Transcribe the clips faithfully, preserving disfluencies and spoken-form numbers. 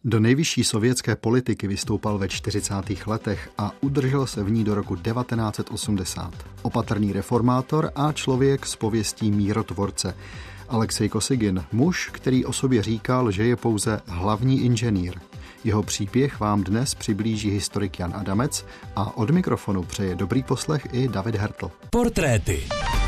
Do nejvyšší sovětské politiky vystoupal ve čtyřicátých letech a udržel se v ní do roku devatenáct set osmdesát. Opatrný reformátor a člověk s pověstí mírotvorce. Alexej Kosygin, muž, který o sobě říkal, že je pouze hlavní inženýr. Jeho příběh vám dnes přiblíží historik Jan Adamec a od mikrofonu přeje dobrý poslech i David Hertl. Portréty.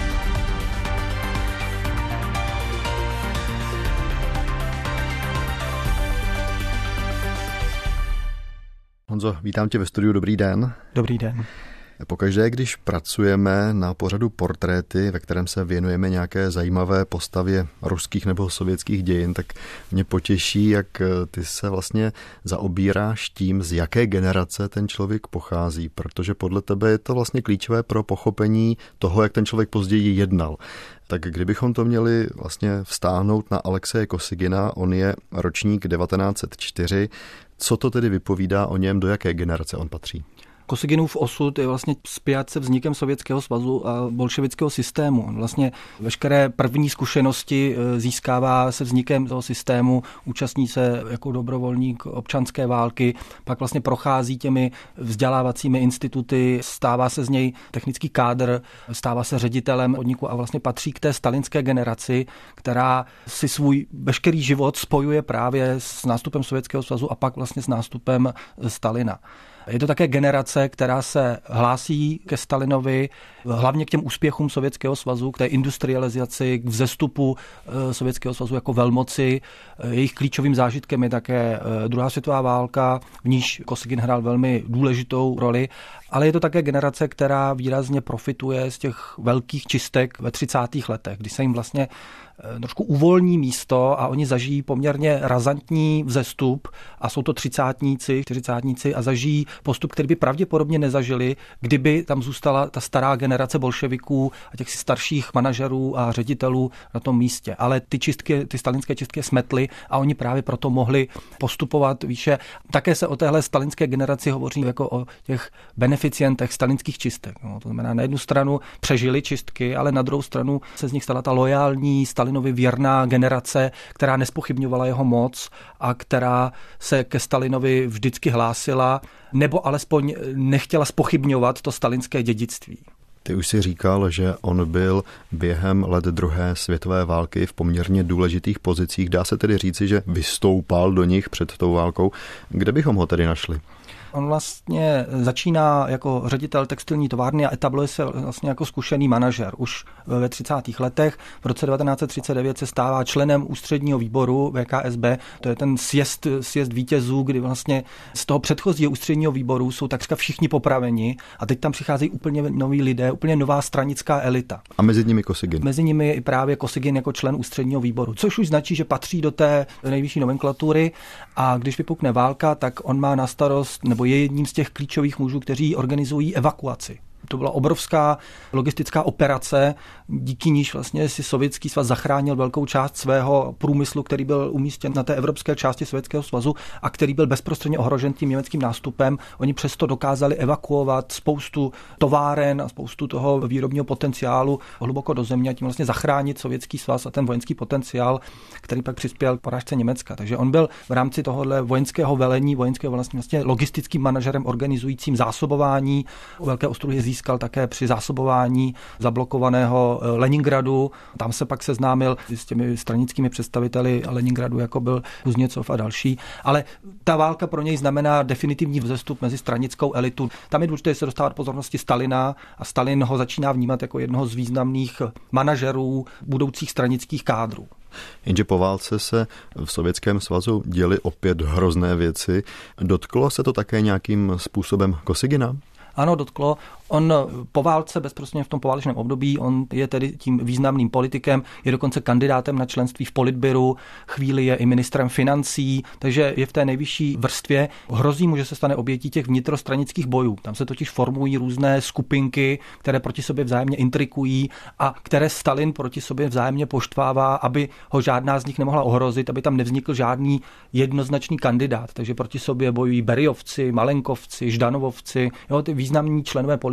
Honzo, vítám tě ve studiu, dobrý den. Dobrý den. Pokaždé, když pracujeme na pořadu Portréty, ve kterém se věnujeme nějaké zajímavé postavě ruských nebo sovětských dějin, tak mě potěší, jak ty se vlastně zaobíráš tím, z jaké generace ten člověk pochází, protože podle tebe je to vlastně klíčové pro pochopení toho, jak ten člověk později jednal. Tak kdybychom to měli vlastně vztáhnout na Alexeje Kosygina, on je ročník devatenáct set čtyři, co to tedy vypovídá o něm, do jaké generace on patří? Kosygínův osud je vlastně spjat se vznikem Sovětského svazu a bolševického systému. On vlastně veškeré první zkušenosti získává se vznikem toho systému, účastní se jako dobrovolník občanské války, pak vlastně prochází těmi vzdělávacími instituty, stává se z něj technický kádr, stává se ředitelem podniku a vlastně patří k té stalinské generaci, která si svůj veškerý život spojuje právě s nástupem Sovětského svazu a pak vlastně s nástupem Stalina. Je to také generace, která se hlásí ke Stalinovi, hlavně k těm úspěchům Sovětského svazu, k té industrializaci, k vzestupu Sovětského svazu jako velmoci. Jejich klíčovým zážitkem je také druhá světová válka, v níž Kosygin hrál velmi důležitou roli, ale je to také generace, která výrazně profituje z těch velkých čistek ve třicátých letech, kdy se jim vlastně trošku uvolní místo a oni zažijí poměrně razantní vzestup a jsou to třicátníci, čtyřicátníci a zažijí postup, který by pravděpodobně nezažili, kdyby tam zůstala ta stará generace bolševiků a těch starších manažerů a ředitelů na tom místě. Ale ty čistky, ty stalinské čistky smetly a oni právě proto mohli postupovat výše. Také se o téhle stalinské generaci hovoří jako o těch beneficientech stalinských čistek. No, to znamená, na jednu stranu přežili čistky, ale na druhou stranu se z nich stala ta lojální Stalinovi věrná generace, která nespochybňovala jeho moc a která se ke Stalinovi vždycky hlásila, nebo alespoň nechtěla zpochybňovat to stalinské dědictví. Ty už si říkal, že on byl během let druhé světové války v poměrně důležitých pozicích. Dá se tedy říci, že vystoupal do nich před tou válkou. Kde bychom ho tedy našli? On vlastně začíná jako ředitel textilní továrny a etabluje se vlastně jako zkušený manažer. Už ve třicátých letech v roce devatenáct set třicet devět se stává členem ústředního výboru V K S B. To je ten sjezd, sjezd vítězů, kdy vlastně z toho předchozího ústředního výboru jsou takřka všichni popraveni a teď tam přicházejí úplně noví lidé, úplně nová stranická elita. A mezi nimi Kosygin. Mezi nimi je i právě Kosygin jako člen ústředního výboru, což už značí, že patří do té nejvyšší nomenklatury a když vypukne válka, tak on má na starost nebo je jedním z těch klíčových mužů, kteří organizují evakuaci. To byla obrovská logistická operace, díky níž vlastně si Sovětský svaz zachránil velkou část svého průmyslu, který byl umístěn na té evropské části Sovětského svazu a který byl bezprostředně ohrožen tím německým nástupem. Oni přesto dokázali evakuovat spoustu továren a spoustu toho výrobního potenciálu hluboko do země a tím vlastně zachránit Sovětský svaz a ten vojenský potenciál, který pak přispěl k porážce Německa. Takže on byl v rámci tohohle vojenského velení, vojenského vlastně, vlastně logistickým manažerem organizujícím zásobování Velké Ostruhy získal také při zásobování zablokovaného Leningradu. Tam se pak seznámil s těmi stranickými představiteli Leningradu, jako byl Kuzněcov a další. Ale ta válka pro něj znamená definitivní vzestup mezi stranickou elitu. Tam je důležité se dostávat pozornosti Stalina a Stalin ho začíná vnímat jako jednoho z významných manažerů budoucích stranických kádrů. Jenže po válce se v Sovětském svazu děly opět hrozné věci. Dotklo se to také nějakým způsobem Kosygina? Ano, dotklo. On po válce, bezprostředně v tom poválečném období, on je tedy tím významným politikem, je dokonce kandidátem na členství v politbyru, chvíli je i ministrem financí, takže je v té nejvyšší vrstvě. Hrozí mu, že se stane obětí těch vnitrostranických bojů. Tam se totiž formují různé skupinky, které proti sobě vzájemně intrikují a které Stalin proti sobě vzájemně poštvává, aby ho žádná z nich nemohla ohrozit, aby tam nevznikl žádný jednoznačný kandidát. Takže proti sobě bojují Beryovci, Malenkovci, Ždanovovci, jo, ty významní členové politbyru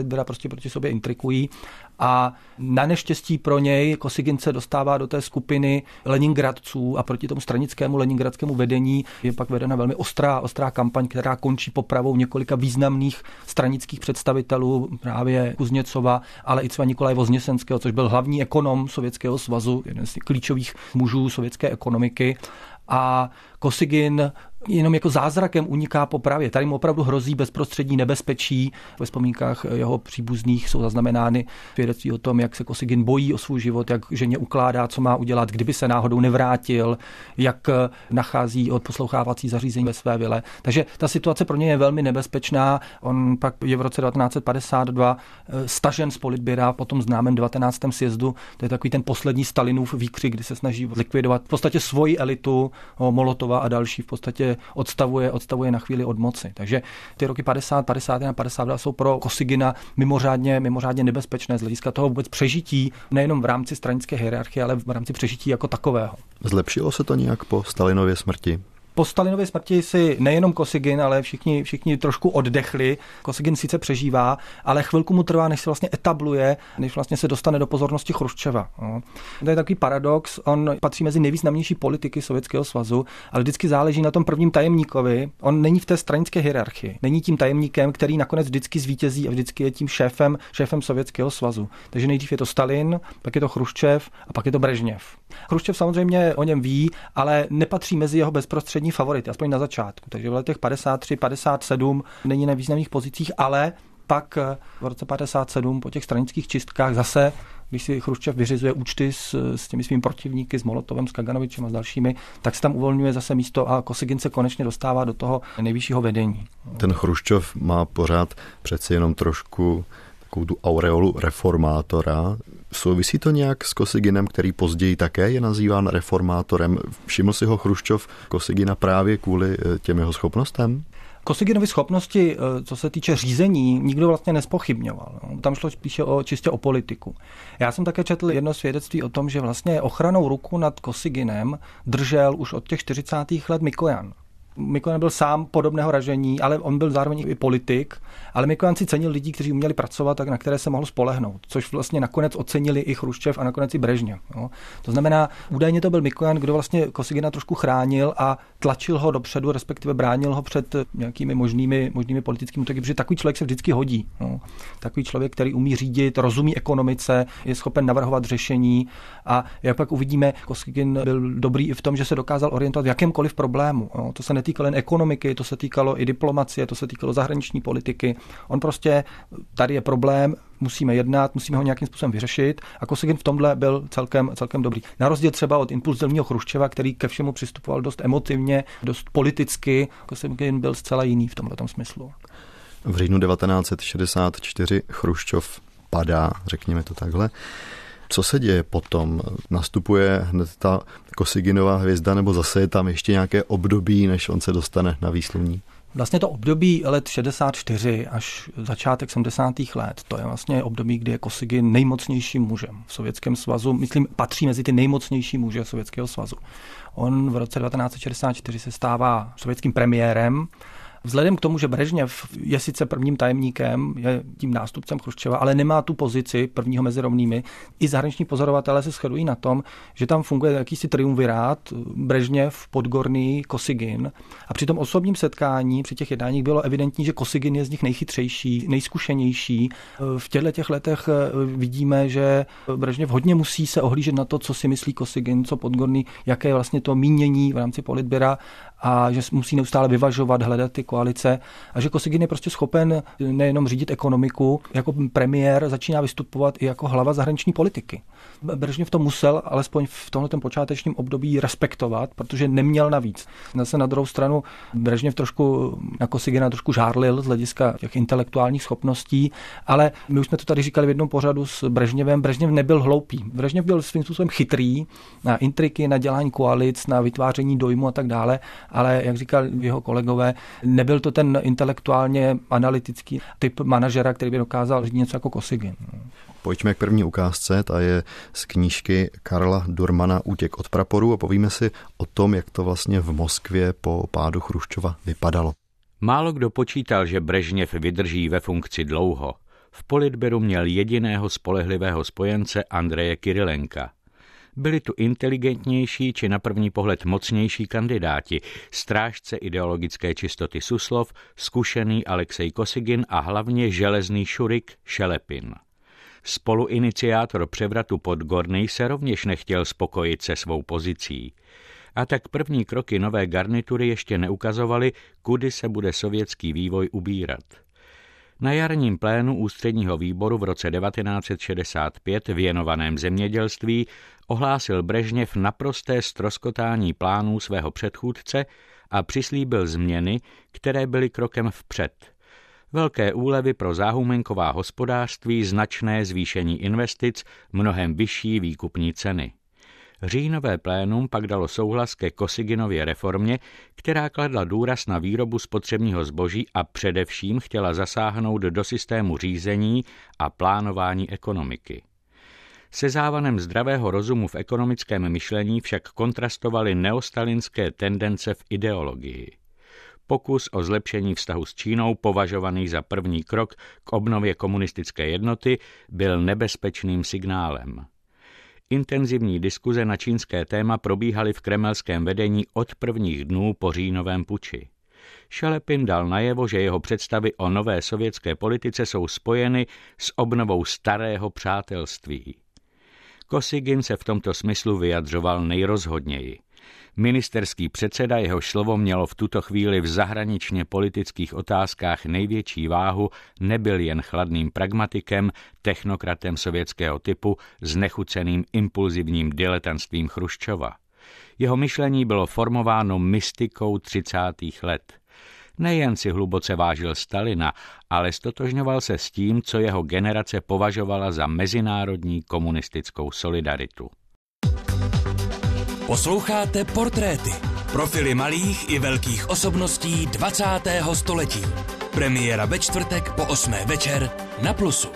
Politbyra prostě proti sobě intrikují. A na neštěstí pro něj Kosygin se dostává do té skupiny leningradců a proti tomu stranickému leningradskému vedení je pak vedena velmi ostrá, ostrá kampaň, která končí popravou několika významných stranických představitelů, právě Kuzněcova, ale i třeba Nikolaje Vozněsenského, což byl hlavní ekonom Sovětského svazu, jeden z klíčových mužů sovětské ekonomiky. A Kosygin jenom jako zázrakem uniká popravě. Tady mu opravdu hrozí bezprostřední nebezpečí. Ve vzpomínkách jeho příbuzných jsou zaznamenány svědectví o tom, jak se Kosygin bojí o svůj život, jak ženě ukládá, co má udělat, kdyby se náhodou nevrátil, jak nachází odposlouchávací zařízení ve své vile. Takže ta situace pro něj je velmi nebezpečná. On pak je v roce devatenáct set padesát dva stažen z Politbyra po tom známém devatenáctém sjezdu. To je takový ten poslední Stalinův výkřik, kdy se snaží likvidovat v podstatě svoji elitu, Molotova a další, v podstatě odstavuje, odstavuje na chvíli od moci. Takže ty roky padesát, padesát jedna, padesát dva jsou pro Kosygina mimořádně, mimořádně nebezpečné z hlediska toho vůbec přežití, nejenom v rámci stranické hierarchie, ale v rámci přežití jako takového. Zlepšilo se to nějak po Stalinově smrti? Po Stalinově smrti si nejenom Kosygin, ale všichni, všichni trošku oddechli. Kosygin sice přežívá, ale chvilku mu trvá, než se vlastně etabluje, než vlastně se dostane do pozornosti Chruščeva. No. To je takový paradox, on patří mezi nejvýznamnější politiky Sovětského svazu, ale vždycky záleží na tom prvním tajemníkovi. On není v té stranické hierarchii, není tím tajemníkem, který nakonec vždycky zvítězí a vždycky je tím šéfem, šéfem Sovětského svazu. Takže nejdřív je to Stalin, pak je to Chruščev a pak je to Brežněv. Chruščev samozřejmě o něm ví, ale nepatří mezi jeho bezprostřední favority, aspoň na začátku. Takže v letech padesát tři padesát sedm není na významných pozicích, ale pak v roce padesát sedm po těch stranických čistkách zase, když si Chruščev vyřizuje účty s, s těmi svými protivníky, s Molotovem, s Kaganovičem a s dalšími, tak se tam uvolňuje zase místo a Kosygin se konečně dostává do toho nejvyššího vedení. Ten Chruščov má pořád přeci jenom trošku takovou tu aureolu reformátora. Souvisí to nějak s Kosyginem, který později také je nazýván reformátorem? Všiml si ho Chruščov Kosygina právě kvůli těm jeho schopnostem? Kosyginovy schopnosti, co se týče řízení, nikdo vlastně nespochybňoval. Tam šlo spíše o, čistě o politiku. Já jsem také četl jedno svědectví o tom, že vlastně ochranou ruku nad Kosyginem držel už od těch čtyřicátých let Mikojan. Mikojan byl sám podobného ražení, ale on byl zároveň i politik, ale Mikojan si cenil lidí, kteří uměli pracovat, tak na které se mohl spolehnout, což vlastně nakonec ocenili i Chruščev a nakonec i Brežněv. Jo. To znamená, údajně to byl Mikojan, kdo vlastně Kosygina trošku chránil a tlačil ho dopředu, respektive bránil ho před nějakými možnými, možnými politickými útoky, protože takový člověk se vždycky hodí. Jo. Takový člověk, který umí řídit, rozumí ekonomice, je schopen navrhovat řešení a jak pak uvidíme, Kosygin byl dobrý i v tom, že se dokázal orientovat v jakémkoliv problému. Jo. To se netýkalo jen ekonomiky, to se týkalo i diplomacie, to se týkalo zahraniční politiky. On prostě, tady je problém, musíme jednat, musíme ho nějakým způsobem vyřešit a Kosygin v tomhle byl celkem, celkem dobrý. Na rozdíl třeba od impulzivního Chruščeva, který ke všemu přistupoval dost emotivně, dost politicky, Kosygin byl zcela jiný v tomhletom smyslu. V říjnu devatenáct set šedesát čtyři Chruščov padá, řekněme to takhle. Co se děje potom? Nastupuje hned ta Kosyginova hvězda, nebo zase je tam ještě nějaké období, než on se dostane na výsluní? Vlastně to období let šedesát čtyři až začátek sedmdesátých let, to je vlastně období, kdy je Kosygin nejmocnějším mužem v Sovětském svazu. Myslím, patří mezi ty nejmocnější muže Sovětského svazu. On v roce devatenáct set šedesát čtyři se stává sovětským premiérem. Vzhledem k tomu, že Brežněv je sice prvním tajemníkem, je tím nástupcem Chruščeva, ale nemá tu pozici prvního mezi rovnými, i zahraniční pozorovatelé se shodují na tom, že tam funguje jakýsi triumvirát Brežněv, Podgorný, Kosygin. A při tom osobním setkání, při těch jednáních bylo evidentní, že Kosygin je z nich nejchytřejší, nejzkušenější. V těchto těch letech vidíme, že Brežněv hodně musí se ohlížet na to, co si myslí Kosygin, co Podgorný, jaké je vlastně to mínění v rámci Politbyra a že musí neustále vyvažovat, hledat ty koalice a že Kosygin je prostě schopen nejenom řídit ekonomiku, jako premiér začíná vystupovat i jako hlava zahraniční politiky. Brežněv to musel alespoň v tomto počátečním období respektovat, protože neměl navíc. Zase na druhou stranu Brežněv trošku na Kosygina trošku žárlil z hlediska těch intelektuálních schopností, ale my už jsme to tady říkali v jednom pořadu s Brežněvem. Brežněv nebyl hloupý. Brežněv byl svým způsobem chytrý na intriky, na dělání koalic, na vytváření dojmu a tak dále, ale jak říkal jeho kolegové, nebyl to ten intelektuálně analytický typ manažera, který by dokázal říct něco jako Kosygin. Pojďme k první ukázce, ta je z knížky Karla Durmana Útěk od praporu a povíme si o tom, jak to vlastně v Moskvě po pádu Chruščova vypadalo. Málo kdo počítal, že Brežněv vydrží ve funkci dlouho. V politbyru měl jediného spolehlivého spojence Andreje Kyrylenka. Byli tu inteligentnější či na první pohled mocnější kandidáti, strážce ideologické čistoty Suslov, zkušený Alexej Kosygin a hlavně železný šurik Šelepin. Spoluiniciátor převratu Podgorný se rovněž nechtěl spokojit se svou pozicí. A tak první kroky nové garnitury ještě neukazovaly, kudy se bude sovětský vývoj ubírat. Na jarním plénu ústředního výboru v roce devatenáct set šedesát pět věnovaném zemědělství ohlásil Brežněv naprosté ztroskotání plánů svého předchůdce a přislíbil změny, které byly krokem vpřed. Velké úlevy pro záhumenková hospodářství, značné zvýšení investic, mnohem vyšší výkupní ceny. Říjnové plénum pak dalo souhlas ke Kosyginově reformě, která kladla důraz na výrobu spotřebního zboží a především chtěla zasáhnout do systému řízení a plánování ekonomiky. Se závanem zdravého rozumu v ekonomickém myšlení však kontrastovaly neostalinské tendence v ideologii. Pokus o zlepšení vztahu s Čínou, považovaný za první krok k obnově komunistické jednoty, byl nebezpečným signálem. Intenzivní diskuze na čínské téma probíhaly v kremelském vedení od prvních dnů po říjnovém puči. Šelepin dal najevo, že jeho představy o nové sovětské politice jsou spojeny s obnovou starého přátelství. Kosygin se v tomto smyslu vyjadřoval nejrozhodněji. Ministerský předseda, jehož slovo mělo v tuto chvíli v zahraničně politických otázkách největší váhu, nebyl jen chladným pragmatikem, technokratem sovětského typu, znechuceným impulzivním diletantstvím Chruščova. Jeho myšlení bylo formováno mystikou třicátých let. Nejen si hluboce vážil Stalina, ale stotožňoval se s tím, co jeho generace považovala za mezinárodní komunistickou solidaritu. Posloucháte Portréty. Profily malých i velkých osobností dvacátého století. Premiéra ve čtvrtek po osmé večer na Plusu.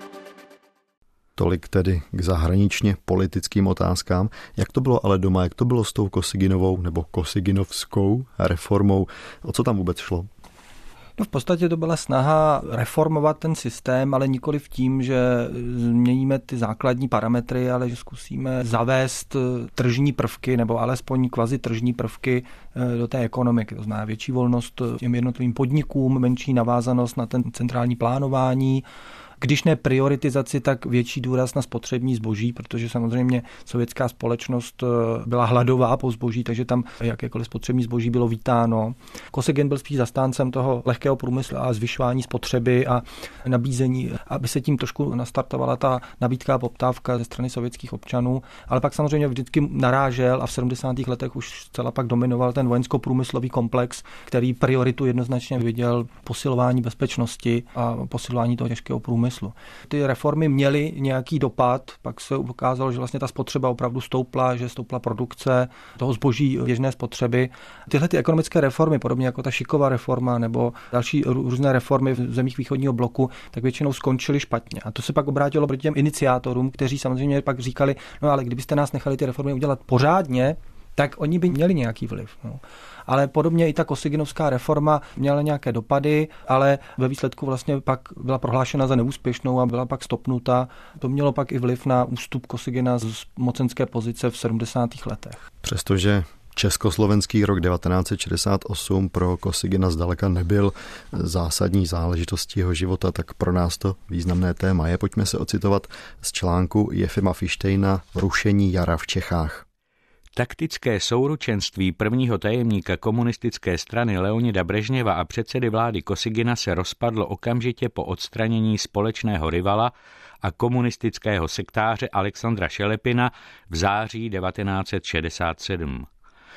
Tolik tedy k zahraničně politickým otázkám. Jak to bylo ale doma, jak to bylo s tou Kosyginovou nebo Kosyginovskou reformou? O co tam vůbec šlo? No v podstatě to byla snaha reformovat ten systém, ale nikoli v tím, že změníme ty základní parametry, ale že zkusíme zavést tržní prvky nebo alespoň kvazi tržní prvky do té ekonomiky. To znamená větší volnost těm jednotlivým podnikům, menší navázanost na ten centrální plánování, když ne prioritizaci, tak větší důraz na spotřební zboží, protože samozřejmě sovětská společnost byla hladová po zboží, takže tam jakékoliv spotřební zboží bylo vítáno. Kosygin byl spíš zastáncem toho lehkého průmyslu a zvyšování spotřeby a nabízení, aby se tím trošku nastartovala ta nabídka a poptávka ze strany sovětských občanů, ale pak samozřejmě vždycky narážel a v sedmdesátých letech už zcela pak dominoval ten vojensko-průmyslový komplex, který prioritu jednoznačně viděl posilování bezpečnosti a posilování toho těžkého průmyslu. Ty reformy měly nějaký dopad, pak se ukázalo, že vlastně ta spotřeba opravdu stoupla, že stoupla produkce toho zboží běžné spotřeby. Tyhle ty ekonomické reformy, podobně jako ta Šikova reforma nebo další různé reformy v zemích východního bloku, tak většinou skončily špatně. A to se pak obrátilo proti těm iniciátorům, kteří samozřejmě pak říkali, no ale kdybyste nás nechali ty reformy udělat pořádně, tak oni by měli nějaký vliv. No. Ale podobně i ta Kosyginovská reforma měla nějaké dopady, ale ve výsledku vlastně pak byla prohlášena za neúspěšnou a byla pak stopnuta. To mělo pak i vliv na ústup Kosygina z mocenské pozice v sedmdesátých letech. Přestože československý rok devatenáct set šedesát osm pro Kosygina zdaleka nebyl zásadní záležitostí jeho života, tak pro nás to významné téma je. Pojďme se ocitovat z článku Jefima Fištejna Rušení jara v Čechách. Taktické souručenství prvního tajemníka komunistické strany Leonida Brežněva a předsedy vlády Kosygina se rozpadlo okamžitě po odstranění společného rivala a komunistického sektáře Alexandra Šelepina v září devatenáct set šedesát sedm.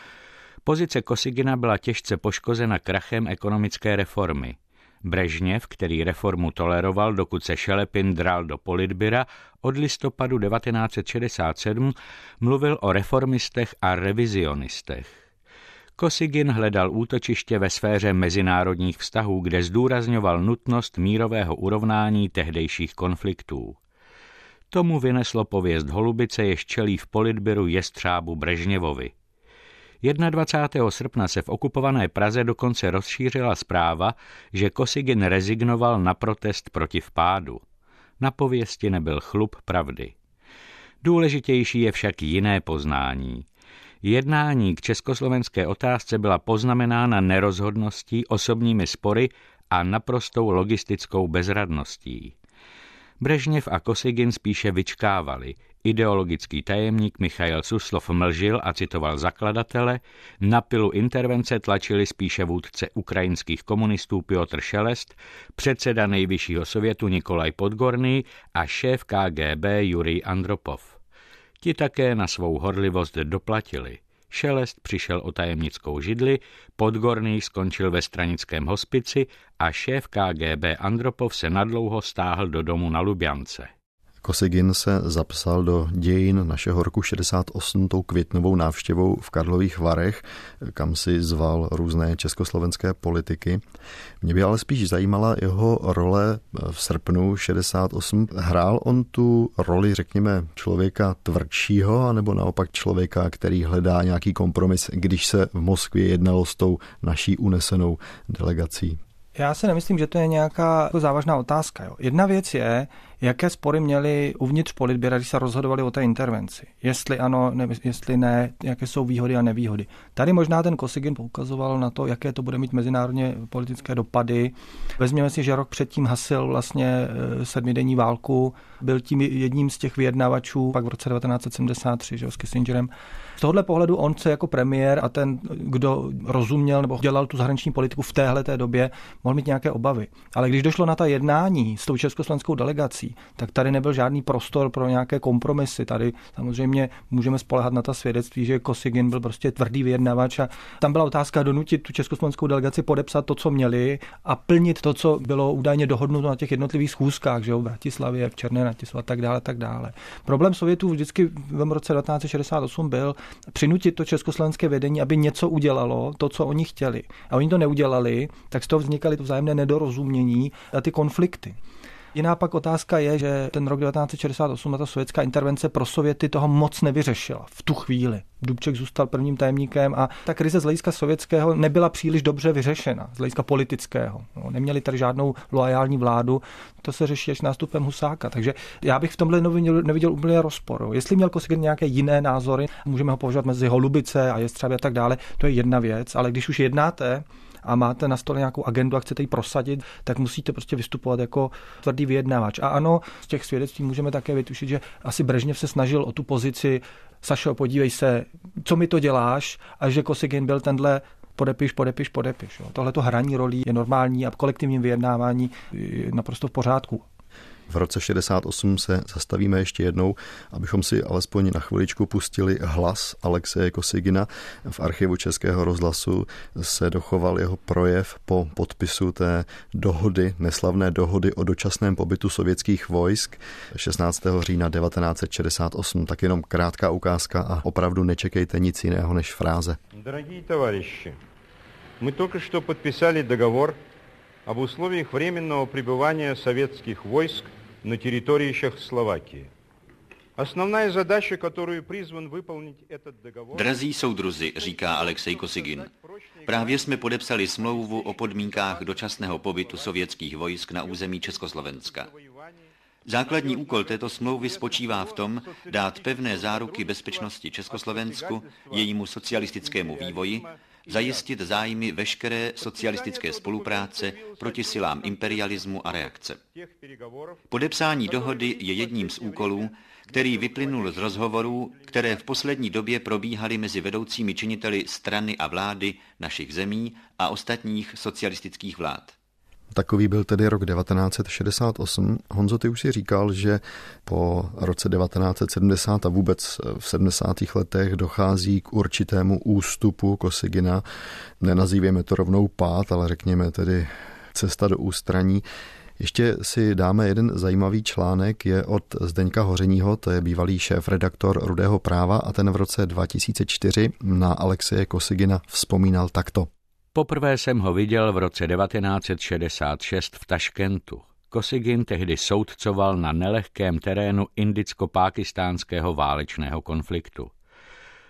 Pozice Kosygina byla těžce poškozena krachem ekonomické reformy. Brežněv, který reformu toleroval, dokud se Šelepin dral do politbyra, od listopadu devatenáct set šedesát sedm mluvil o reformistech a revizionistech. Kosygin hledal útočiště ve sféře mezinárodních vztahů, kde zdůrazňoval nutnost mírového urovnání tehdejších konfliktů. Tomu vyneslo pověst Holubice, jež čelí v politbyru jestřábu Brežněvovi. dvacátého prvního srpna se v okupované Praze dokonce rozšířila zpráva, že Kosygin rezignoval na protest proti vpádu. Na pověsti nebyl chlup pravdy. Důležitější je však jiné poznání. Jednání k československé otázce byla poznamenána nerozhodností, osobními spory a naprostou logistickou bezradností. Brežněv a Kosygin spíše vyčkávali. Ideologický tajemník Michail Suslov mlžil a citoval zakladatele, na pilu intervence tlačili spíše vůdce ukrajinských komunistů Piotr Šelest, předseda Nejvyššího sovětu Nikolaj Podgorný a šéf K G B Jurij Andropov. Ti také na svou horlivost doplatili. Šelest přišel o tajemnickou židli, Podgorný skončil ve stranickém hospici a šéf K G B Andropov se nadlouho stáhl do domu na Lubjance. Kosygin se zapsal do dějin našeho roku šedesát osm tou květnovou návštěvou v Karlových Varech, kam si zval různé československé politiky. Mě by ale spíš zajímala jeho role v srpnu šedesát osm. Hrál on tu roli, řekněme, člověka tvrdšího, anebo naopak člověka, který hledá nějaký kompromis, když se v Moskvě jednalo s tou naší unesenou delegací? Já si nemyslím, že to je nějaká závažná otázka. Jo. Jedna věc je, jaké spory měli uvnitř politbyra, když se rozhodovali o té intervenci. Jestli ano, ne, jestli ne, jaké jsou výhody a nevýhody. Tady možná ten Kosygin poukazoval na to, jaké to bude mít mezinárodně politické dopady. Vezměme si, že rok předtím hasil vlastně sedmidenní válku, byl tím jedním z těch vyjednavačů, pak v roce devatenáct set sedmdesát tři, že, s Kissingerem. Z tohohle pohledu on se jako premiér a ten, kdo rozuměl nebo dělal tu zahraniční politiku v téhleté době, mohl mít nějaké obavy. Ale když došlo na ta jednání s tou československou delegací, tak tady nebyl žádný prostor pro nějaké kompromisy. Tady samozřejmě můžeme spoléhat na ta svědectví, že Kosygin byl prostě tvrdý vyjednavač a tam byla otázka donutit tu československou delegaci podepsat to, co měli a plnit to, co bylo údajně dohodnuto na těch jednotlivých schůzkách, že jo, v Bratislavě, v Černé na Tisu a tak dále, tak dále. Problém Sovětů vždycky v roce devatenáct set šedesát osm byl přinutit to československé vedení, aby něco udělalo, to, co oni chtěli. A oni to neudělali, tak z toho vznikaly to vzájemné nedorozumění a ty konflikty. Jiná pak otázka je, že ten rok devatenáct set šedesát osm a ta sovětská intervence pro Sověty toho moc nevyřešila v tu chvíli. Dubček zůstal prvním tajemníkem a ta krize z hlediska sovětského nebyla příliš dobře vyřešena, z hlediska politického. No, neměli tady žádnou loajální vládu, to se řeší až nástupem Husáka. Takže já bych v tomhle neviděl, neviděl úplně rozpor. Jestli měl Kosygin nějaké jiné názory, můžeme ho považovat mezi Holubice a Jestřabí a tak dále, to je jedna věc, ale když už jednáte a máte na stole nějakou agendu a chcete ji prosadit, tak musíte prostě vystupovat jako tvrdý vyjednávač. A ano, z těch svědectví můžeme také vytušit, že asi Brežněv se snažil o tu pozici: Sašo, podívej se, co mi to děláš, a že Kosygin byl tenhle podepiš, podepiš, podepiš. Tohleto hraní rolí je normální a v kolektivním vyjednávání je naprosto v pořádku. V roce šedesát osm se zastavíme ještě jednou, abychom si alespoň na chviličku pustili hlas Alexeje Kosygina. V archivu Českého rozhlasu se dochoval jeho projev po podpisu té dohody, neslavné dohody o dočasném pobytu sovětských vojsk šestnáctého října devatenáct set šedesát osm. Tak jenom krátká ukázka a opravdu nečekejte nic jiného než fráze. Drahí tovaryši, my только что podpisali dogovor об условиях временного пребывания советских войск на территории Чехословакии. Основная задача, которую призван выполнить этот договор... Drazí soudruzi, říká Alexej Kosygin, právě jsme podepsali smlouvu o podmínkách dočasného pobytu sovětských vojsk na území Československa. Základní úkol této smlouvy spočívá v tom dát pevné záruky bezpečnosti Československu, jejímu socialistickému vývoji, zajistit zájmy veškeré socialistické spolupráce proti silám imperialismu a reakce. Podepsání dohody je jedním z úkolů, který vyplynul z rozhovorů, které v poslední době probíhaly mezi vedoucími činiteli strany a vlády našich zemí a ostatních socialistických vlád. Takový byl tedy rok devatenáct set šedesát osm. Honzo, ty už si říkal, že po roce devatenáct set sedmdesát a vůbec v sedmdesátých letech dochází k určitému ústupu Kosygina. Nenazývejme to rovnou pád, ale řekněme tedy cesta do ústraní. Ještě si dáme jeden zajímavý článek, je od Zdeňka Hořeního, to je bývalý šéf-redaktor Rudého práva, a ten v roce dva tisíce čtyři na Alexeje Kosygina vzpomínal takto. Poprvé jsem ho viděl v roce devatenáct set šedesát šest v Taškentu. Kosygin tehdy soudcoval na nelehkém terénu indicko-pákistánského válečného konfliktu.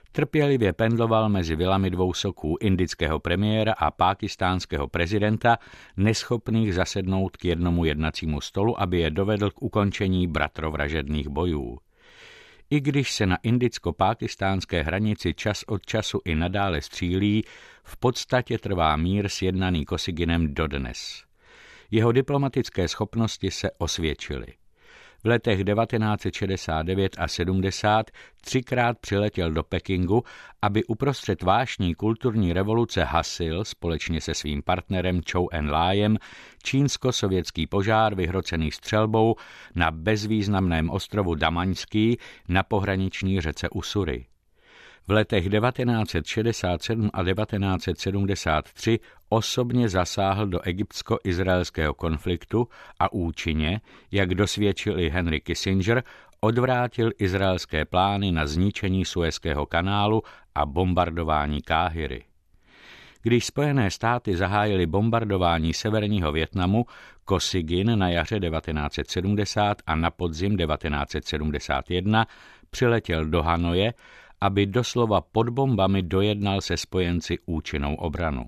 Trpělivě pendloval mezi vilami dvou soků, indického premiéra a pákistánského prezidenta, neschopných zasednout k jednomu jednacímu stolu, aby je dovedl k ukončení bratrovražedných bojů. I když se na indicko-pákistánské hranici čas od času i nadále střílí, v podstatě trvá mír sjednaný Kosiginem dodnes. Jeho diplomatické schopnosti se osvědčily. V letech devatenáct set šedesát devět a sedmdesát třikrát přiletěl do Pekingu, aby uprostřed vášní kulturní revoluce hasil společně se svým partnerem Chou En-lajem čínsko-sovětský požár vyhrocený střelbou na bezvýznamném ostrovu Damaňský na pohraniční řece Ussuri. V letech devatenáct set šedesát sedm a devatenáct set sedmdesát tři osobně zasáhl do egyptsko-izraelského konfliktu a účinně, jak dosvědčil i Henry Kissinger, odvrátil izraelské plány na zničení Suezského kanálu a bombardování Káhiry. Když Spojené státy zahájily bombardování severního Vietnamu, Kosygin na jaře devatenáct set sedmdesát a na podzim devatenáct set sedmdesát jedna přiletěl do Hanoje, aby doslova pod bombami dojednal se spojenci účinnou obranu.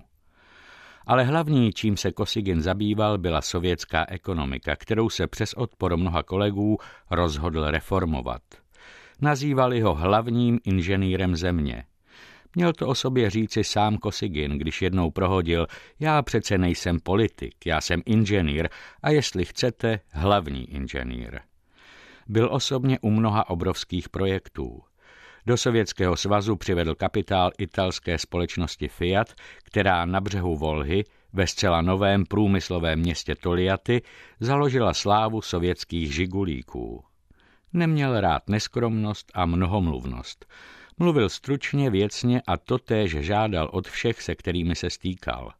Ale hlavní, čím se Kosygin zabýval, byla sovětská ekonomika, kterou se přes odpor mnoha kolegů rozhodl reformovat. Nazývali ho hlavním inženýrem země. Měl to o sobě říci sám Kosygin, když jednou prohodil: já přece nejsem politik, já jsem inženýr a jestli chcete, hlavní inženýr. Byl osobně u mnoha obrovských projektů. Do Sovětského svazu přivedl kapitál italské společnosti Fiat, která na břehu Volhy ve zcela novém průmyslovém městě Togliatti založila slávu sovětských žigulíků. Neměl rád neskromnost a mnohomluvnost. Mluvil stručně, věcně a totéž žádal od všech, se kterými se stýkal.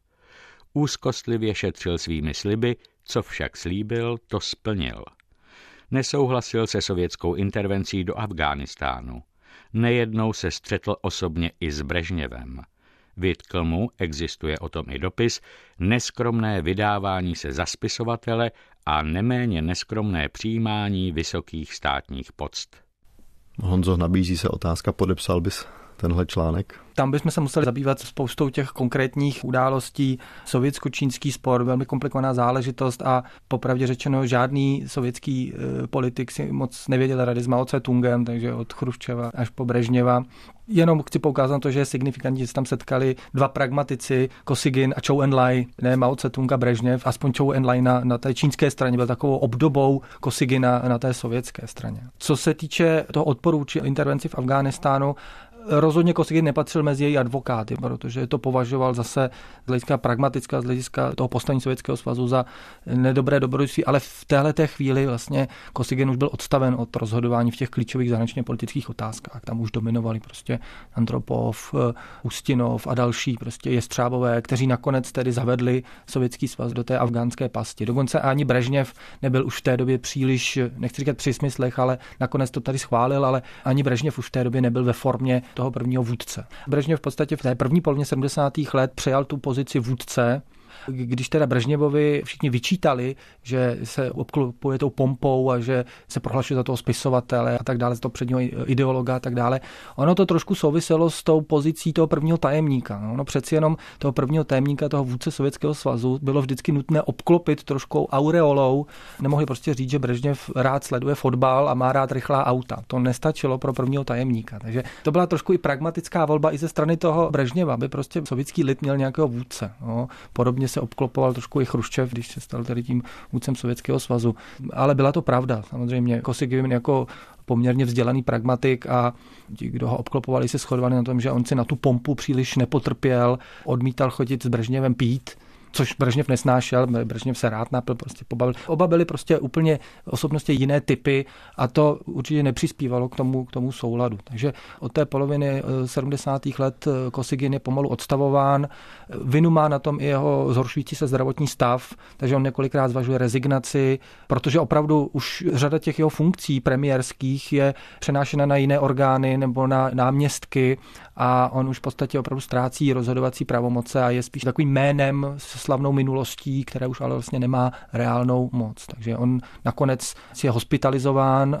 Úzkostlivě šetřil svými sliby, co však slíbil, to splnil. Nesouhlasil se sovětskou intervencí do Afghánistánu. Nejednou se střetl osobně i s Brežněvem. Vytkl mu, existuje o tom i dopis, neskromné vydávání se za spisovatele a neméně neskromné přijímání vysokých státních poct. Honzo, nabízí se otázka, podepsal bys tenhle článek? Tam bychom se museli zabývat spoustou těch konkrétních událostí. Sovětsko-čínský spor, velmi komplikovaná záležitost a popravdě řečeno žádný sovětský e, politik si moc nevěděl rady s Mao Tse-tungem, takže od Chruščeva až po Brežněva. Jenom chci poukázat na to, že je signifikantní, že se tam setkali dva pragmatici, Kosygin a Chou En-lai, ne Mao Tse-tung a Brežněv, aspoň Chou En-lai na, na té čínské straně byl takovou obdobou Kosygina na té sovětské straně. Co se týče toho odporu či intervenci v Afghánistánu, rozhodně Kosygin nepatřil mezi její advokáty, protože to považoval zase z hlediska pragmatická, z hlediska toho postavení Sovětského svazu za nedobré dobrodružství, ale v téhleté chvíli vlastně Kosygin už byl odstaven od rozhodování v těch klíčových zahraničně politických otázkách. Tam už dominovali prostě Andropov, Ustinov a další prostě jestřábové, kteří nakonec tedy zavedli Sovětský svaz do té afgánské pasti. Dokonce ani Brežněv nebyl už v té době příliš, nechci říkat při smyslech, ale nakonec to tady schválil, ale ani Brežněv už v té době nebyl ve formě toho prvního vůdce. Brežněv v podstatě v té první polovině sedmdesátých let přejal tu pozici vůdce. Když teda Brežněvovi všichni vyčítali, že se obklopuje tou pompou a že se prohlašuje za toho spisovatele a tak dále, za toho předního ideologa a tak dále, ono to trošku souviselo s tou pozicí toho prvního tajemníka. Ono přeci jenom toho prvního tajemníka, toho vůdce Sovětského svazu bylo vždycky nutné obklopit trošku aureolou. Nemohli prostě říct, že Brežněv rád sleduje fotbal a má rád rychlá auta. To nestačilo pro prvního tajemníka. Takže to byla trošku i pragmatická volba i ze strany toho Brežněva, aby prostě sovětský lid měl nějakého vůdce. No, podobně se obklopoval trošku i Chruščev, když se stal tady tím vůdcem Sovětského svazu. Ale byla to pravda. Samozřejmě Kosygin jako poměrně vzdělaný pragmatik a ti, kdo ho obklopovali, se shodovali na tom, že on si na tu pompu příliš nepotrpěl, odmítal chodit s Brežněvem pít, což Brežněv nesnášel, Brežněv se rád napil, prostě pobavil. Oba byli prostě úplně osobnosti jiné typy a to určitě nepřispívalo k tomu, k tomu souladu. Takže od té poloviny sedmdesátých let Kosygin je pomalu odstavován, vinu má na tom i jeho zhoršující se zdravotní stav, takže on několikrát zvažuje rezignaci, protože opravdu už řada těch jeho funkcí premiérských je přenášena na jiné orgány nebo na náměstky a on už v podstatě opravdu ztrácí rozhodovací pravomoce a je spíš takovým jménem slavnou minulostí, která už ale vlastně nemá reálnou moc. Takže on nakonec je hospitalizován a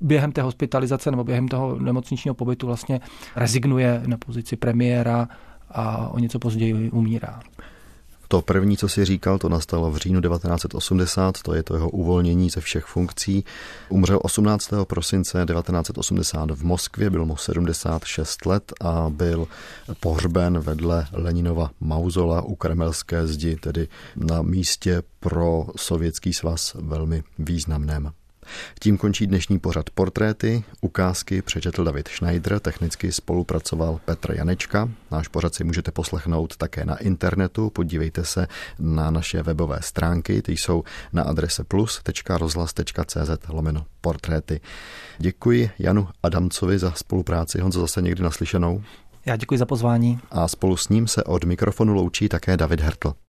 během té hospitalizace nebo během toho nemocničního pobytu vlastně rezignuje na pozici premiéra a o něco později umírá. To první, co si říkal, to nastalo v říjnu devatenáct set osmdesát, to je to jeho uvolnění ze všech funkcí. Umřel osmnáctého prosince devatenáct set osmdesát v Moskvě, byl mu sedmdesát šest let a byl pohřben vedle Leninova mauzola u Kremelské zdi, tedy na místě pro Sovětský svaz velmi významném. Tím končí dnešní pořad Portréty. Ukázky přečetl David Schneider, technicky spolupracoval Petr Janečka. Náš pořad si můžete poslechnout také na internetu. Podívejte se na naše webové stránky, ty jsou na adrese plus tečka rozhlas tečka cé zet lomeno portréty. Děkuji Janu Adamcovi za spolupráci. Honzo, zase někdy naslyšenou. Já děkuji za pozvání. A spolu s ním se od mikrofonu loučí také David Hertl.